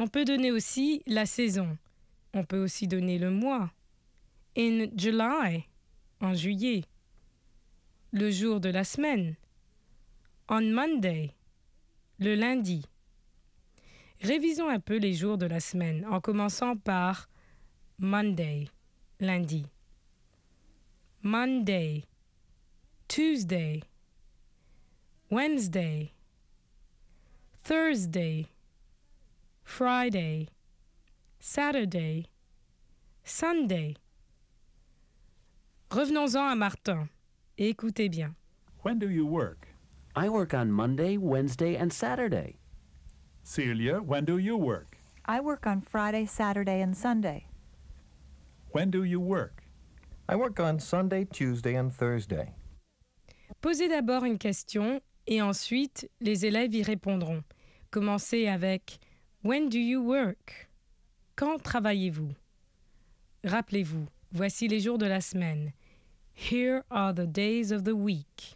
On peut donner aussi la saison. On peut aussi donner le mois. In July, en juillet. Le jour de la semaine. On Monday, le lundi. Révisons un peu les jours de la semaine en commençant par Monday, lundi. Monday, Tuesday, Wednesday, Thursday, Friday, Saturday, Sunday. Revenons-en à Martin et écoutez bien. When do you work? I work on Monday, Wednesday, and Saturday. Celia, when do you work? I work on Friday, Saturday, and Sunday. When do you work? I work on Sunday, Tuesday, and Thursday. Posez d'abord une question et ensuite les élèves y répondront. Commencez avec When do you work? Quand travaillez-vous? Rappelez-vous, voici les jours de la semaine. Here are the days of the week.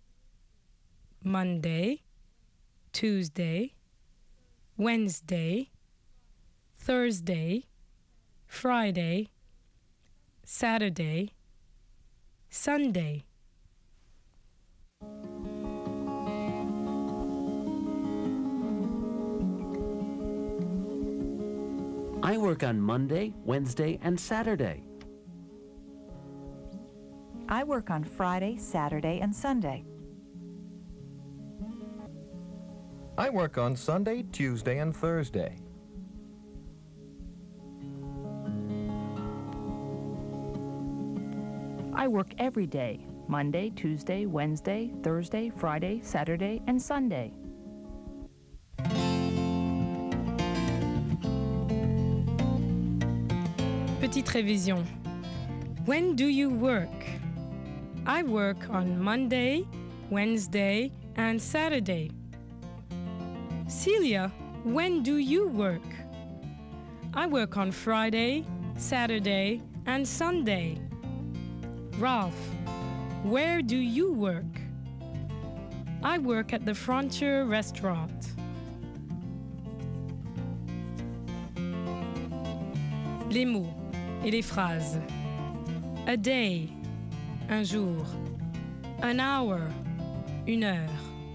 Monday, Tuesday, Wednesday, Thursday, Friday, Saturday, Sunday. I work on Monday, Wednesday, and Saturday. I work on Friday, Saturday, and Sunday. I work on Sunday, Tuesday, and Thursday. I work every day, Monday, Tuesday, Wednesday, Thursday, Friday, Saturday, and Sunday. Petite révision. When do you work? I work on Monday, Wednesday, and Saturday. Celia, when do you work? I work on Friday, Saturday, and Sunday. Ralph, where do you work? I work at the Frontier Restaurant. Les mots et les phrases. A day, un jour. An hour, une heure.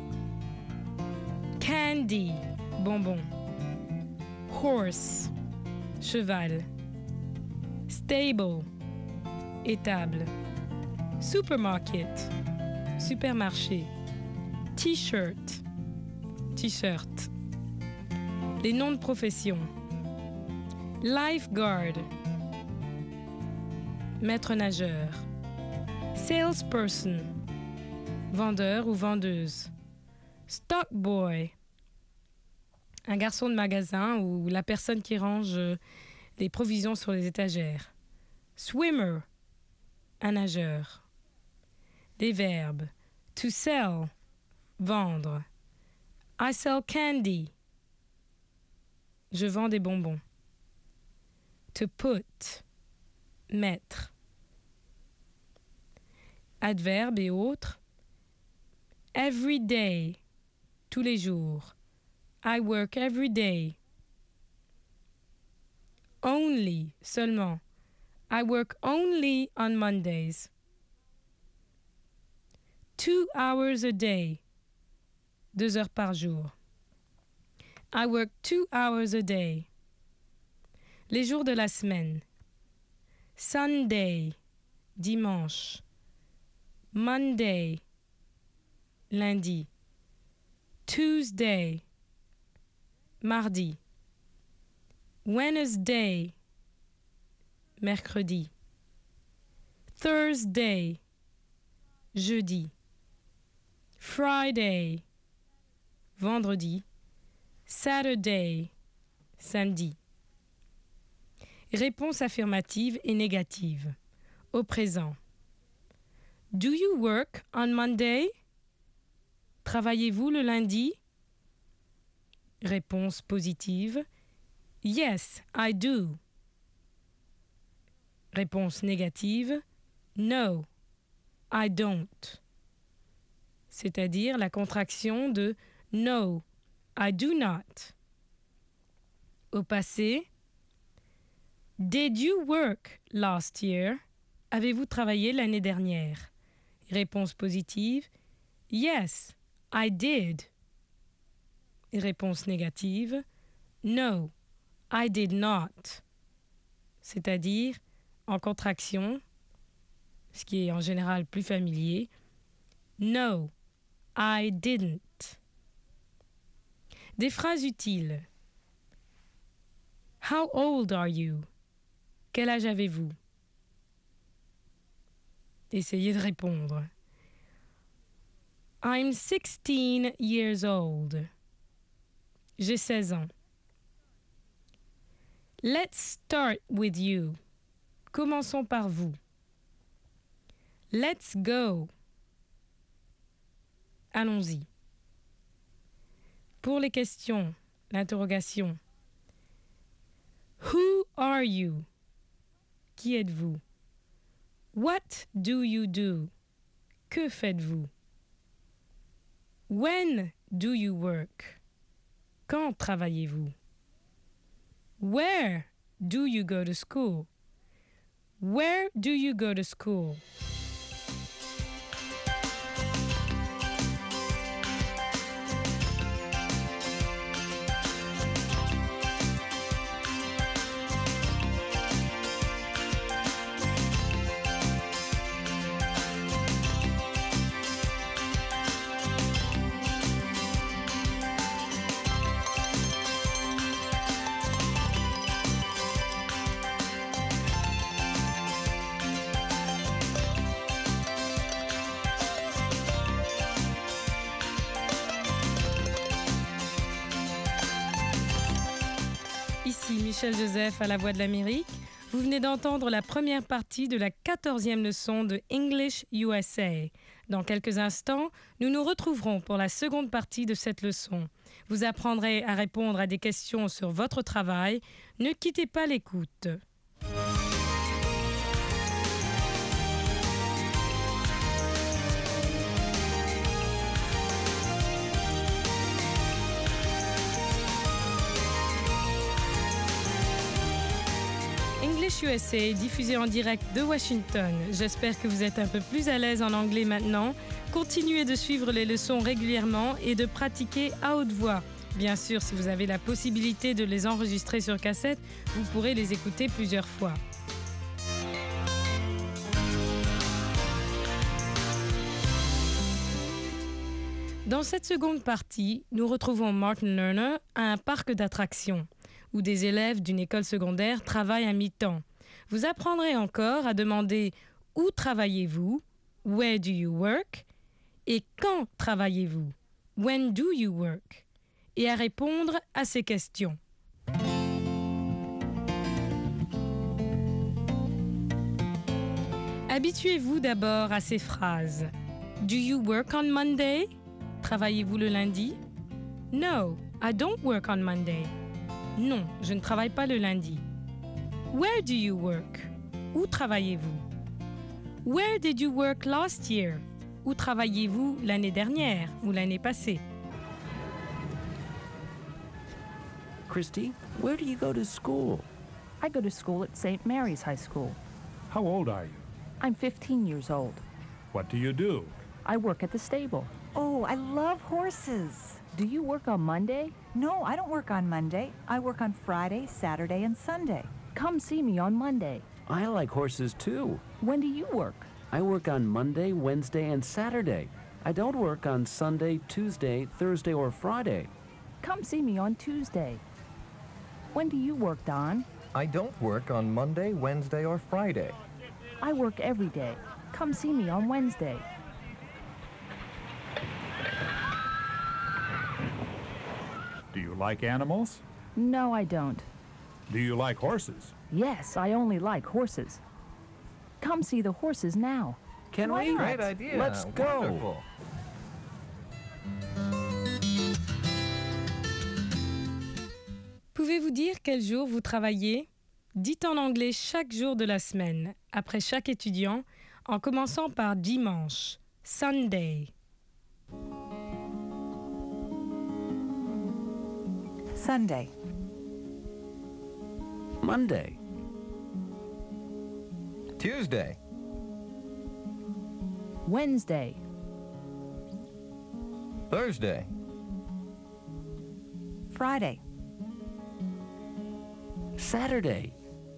Candy, bonbon. Horse, cheval. Stable, étable. Supermarket, supermarché. T-shirt, t-shirt. Les noms de profession. Lifeguard, maître nageur. Salesperson, vendeur ou vendeuse. Stock boy, un garçon de magasin ou la personne qui range les provisions sur les étagères. Swimmer, un nageur. Des verbes. To sell, vendre. I sell candy, je vends des bonbons. To put, mettre. Adverbe et autres. Every day, tous les jours. I work every day. Only, seulement. I work only on Mondays. 2 hours a day. 2 heures par jour. I work 2 hours a day. Les jours de la semaine. Sunday, dimanche. Monday, lundi. Tuesday, mardi. Wednesday, mercredi. Thursday, jeudi. Friday, vendredi. Saturday, samedi. Réponse affirmative et négative. Au présent. Do you work on Monday? Travaillez-vous le lundi? Réponse positive. Yes, I do. Réponse négative. No, I don't. C'est-à-dire la contraction de No, I do not. Au passé, Did you work last year? Avez-vous travaillé l'année dernière? Réponse positive. Yes, I did. Réponse négative. No, I did not. C'est-à-dire, en contraction, ce qui est en général plus familier. No, I didn't. Des phrases utiles. How old are you? Quel âge avez-vous? Essayez de répondre. I'm 16 years old. J'ai 16 ans. Let's start with you. Commençons par vous. Let's go. Allons-y. Pour les questions, l'interrogation. Who are you? Qui êtes-vous? What do you do? Que faites-vous? When do you work? Quand travaillez-vous? Where do you go to school? Where do you go to school? Ici Michel Joseph à la Voix de l'Amérique. Vous venez d'entendre la première partie de la 14e leçon de English USA. Dans quelques instants, nous nous retrouverons pour la seconde partie de cette leçon. Vous apprendrez à répondre à des questions sur votre travail. Ne quittez pas l'écoute. English USA est diffusé en direct de Washington. J'espère que vous êtes un peu plus à l'aise en anglais maintenant. Continuez de suivre les leçons régulièrement et de pratiquer à haute voix. Bien sûr, si vous avez la possibilité de les enregistrer sur cassette, vous pourrez les écouter plusieurs fois. Dans cette seconde partie, nous retrouvons Martin Lerner à un parc d'attractions, où des élèves d'une école secondaire travaillent à mi-temps. Vous apprendrez encore à demander « Où travaillez-vous » «Where do you work ?» et « Quand travaillez-vous » «When do you work ?» et à répondre à ces questions. Habituez-vous d'abord à ces phrases. Do you work on Monday? Travaillez-vous le lundi? No, I don't work on Monday. Non, je ne travaille pas le lundi. Where do you work? Où travaillez-vous? Where did you work last year? Où travailliez-vous l'année dernière ou l'année passée? Christy, where do you go to school? I go to school at St. Mary's High School. How old are you? I'm 15 years old. What do you do? I work at the stable. Oh, I love horses. Do you work on Monday? No, I don't work on Monday. I work on Friday, Saturday, and Sunday. Come see me on Monday. I like horses too. When do you work? I work on Monday, Wednesday, and Saturday. I don't work on Sunday, Tuesday, Thursday, or Friday. Come see me on Tuesday. When do you work, Don? I don't work on Monday, Wednesday, or Friday. I work every day. Come see me on Wednesday. Do you like animals? No, I don't. Do you like horses? Yes, I only like horses. Come see the horses now. Can Why we? not? Great idea. Let's go. Wonderful. Pouvez-vous dire quel jour vous travaillez? Dites en anglais chaque jour de la semaine, après chaque étudiant, en commençant par dimanche, Sunday. Sunday. Monday. Tuesday. Wednesday, Thursday. Friday, Saturday.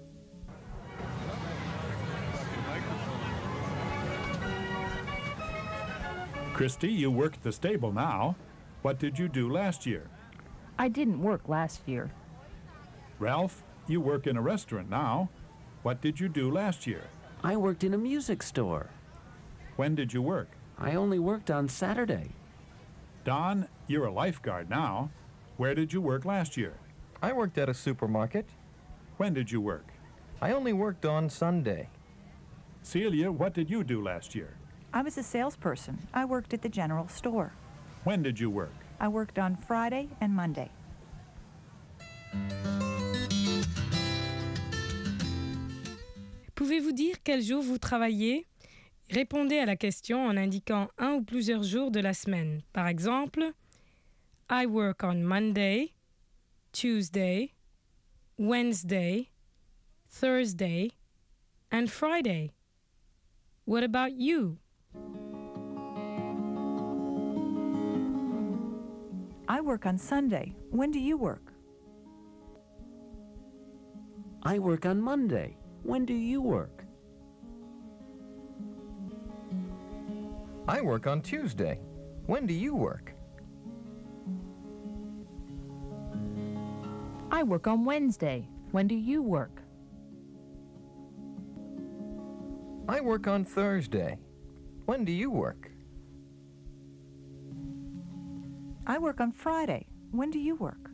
Christy, you work at the stable now. What did you do last year? I didn't work last year. Ralph, you work in a restaurant now. What did you do last year? I worked in a music store. When did you work? I only worked on Saturday. Don, you're a lifeguard now. Where did you work last year? I worked at a supermarket. When did you work? I only worked on Sunday. Celia, what did you do last year? I was a salesperson. I worked at the general store. When did you work? I worked on Friday and Monday. Pouvez-vous dire quel jour vous travaillez? Répondez à la question en indiquant un ou plusieurs jours de la semaine. Par exemple, I work on Monday, Tuesday, Wednesday, Thursday, and Friday. What about you? I work on Sunday. When do you work? I work on Monday. When do you work? I work on Tuesday. When do you work? I work on Wednesday. When do you work? I work on Thursday. When do you work? I work on Friday. When do you work?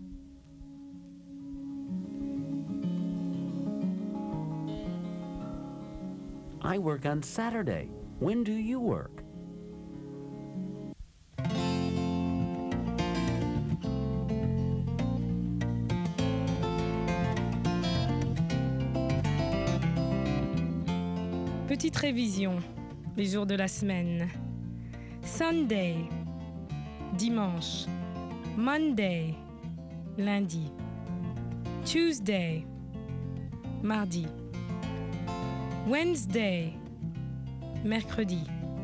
I work on Saturday. When do you work? Petite révision, les jours de la semaine. Sunday, dimanche. Monday, lundi. Tuesday, mardi. Wednesday, mercredi.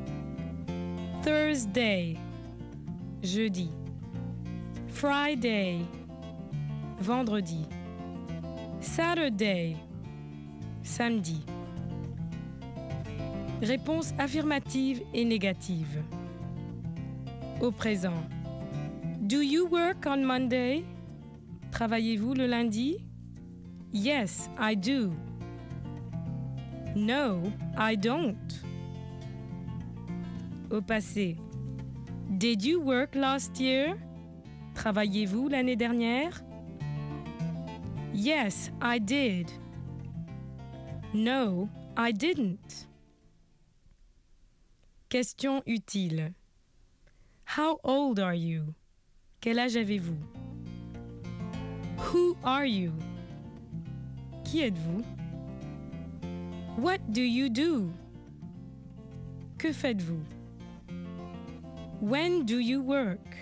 Thursday, jeudi. Friday, vendredi. Saturday, samedi. Réponse affirmative et négative. Au présent. Do you work on Monday? Travaillez-vous le lundi? Yes, I do. No, I don't. Au passé. Did you work last year? Travaillez-vous l'année dernière? Yes, I did. No, I didn't. Question utile. How old are you? Quel âge avez-vous? Who are you? Qui êtes-vous? What do you do? Que faites-vous? When do you work?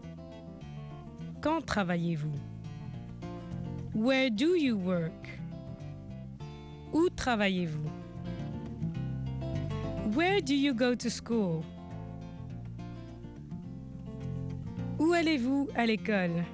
Quand travaillez-vous? Where do you work? Où travaillez-vous? Where do you go to school? Où allez-vous à l'école?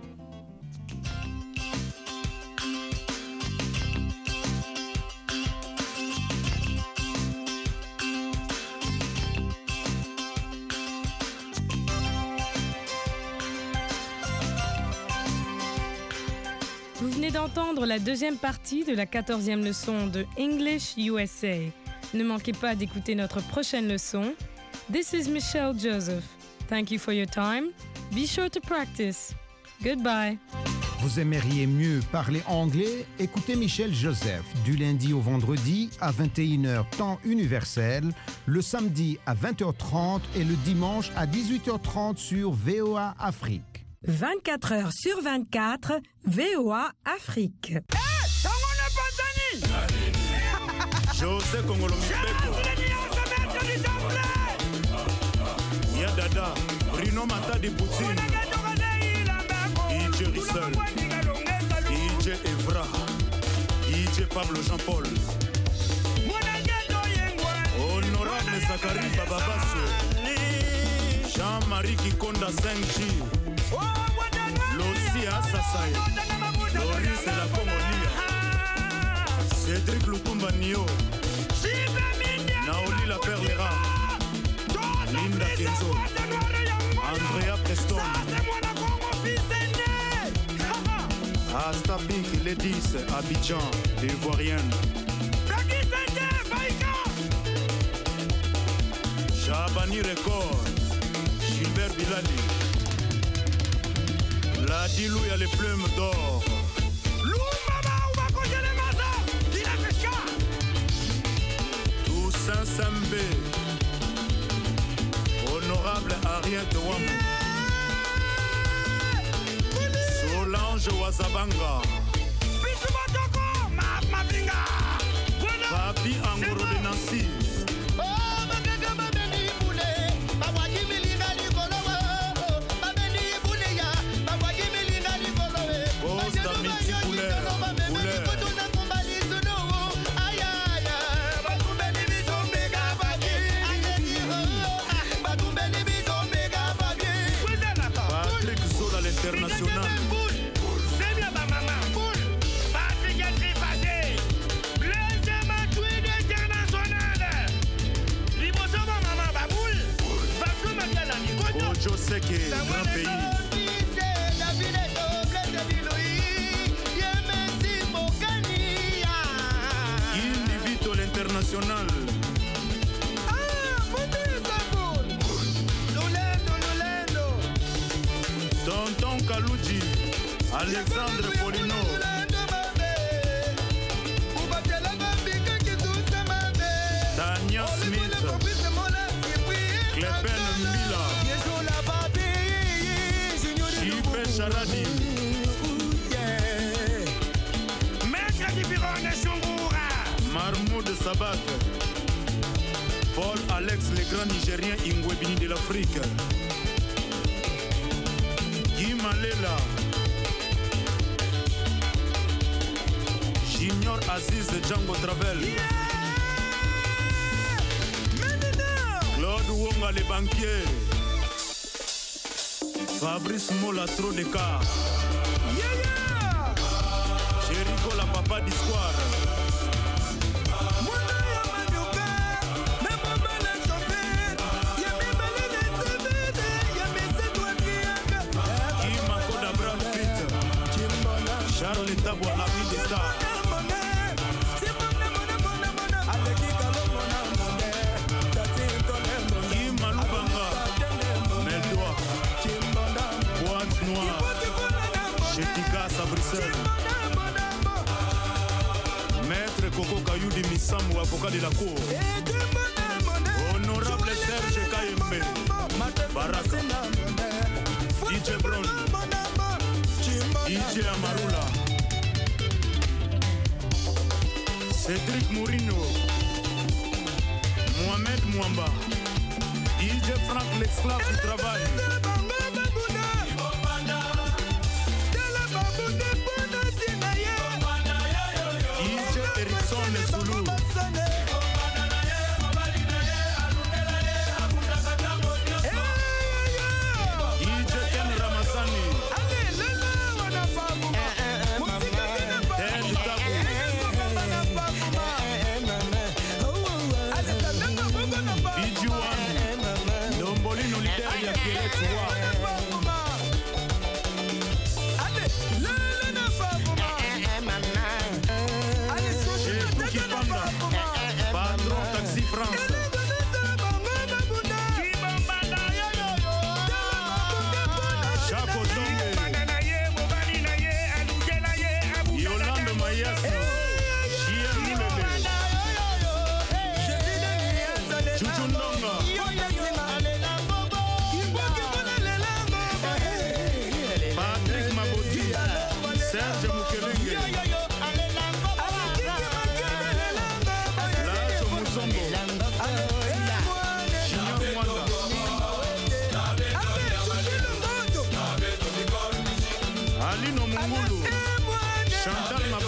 Vous venez d'entendre la deuxième partie de la 14e leçon de English USA. Ne manquez pas d'écouter notre prochaine leçon. This is Michelle Joseph. Thank you for your time. Be sure to practice. Goodbye. Vous aimeriez mieux parler anglais? Écoutez Michel Joseph du lundi au vendredi à 21h temps universel, le samedi à 20h30 et le dimanche à 18h30 sur VOA Afrique. 24 heures sur 24, VOA Afrique. José Kongolo Mibeko Ya Dada Rino Mata di Poutine Ije Rissel Ije Evra Ije Pablo Jean-Paul. Honorable Zachary Bababasso. Jean-Marie Kikonda 5G. Lossia Sassay. Loris la Congolia. Cédric Lutumba Nio. Naoli la Perlera. Linda Kenzo. Andrea Preston. Asta Pink, les 10, Abidjan, l'Ivoirienne. Chabani Record, Gilbert Bilali. La Dilou, y a les plumes d'or. Toussaint Sambé. Honorable Ariette Wamou. Solange Wazabanga. Papi Angoro de Nancy. Costa Miti Couleur. Patrick Zola l'international. C'est que grand pays. Indivito l'international. Tonton Kalouji, Alexandre Polino. Tania Smith, Clepen Mbila. Charadi. Maître du Biron Chungoura. Marmoud Sabat. Paul Alex, le grand Nigérien Ingwebini de l'Afrique. Guy Malela. Junior Aziz Django Travel. Claude Wonga le banquier. Fabrice Mola trop de cas. Jericho la papa d'histoire. Makoda Brad Pitt. Charles Tabou la vie des stars. Maître Coco Kayoudi Missamou, avocat de la cour. Honorable Serge Kayembe. Baraka. DJ Brown. DJ Amarula. Cédric Mourinho. Mohamed Mouamba. DJ Franck l'esclave du travail. Wow.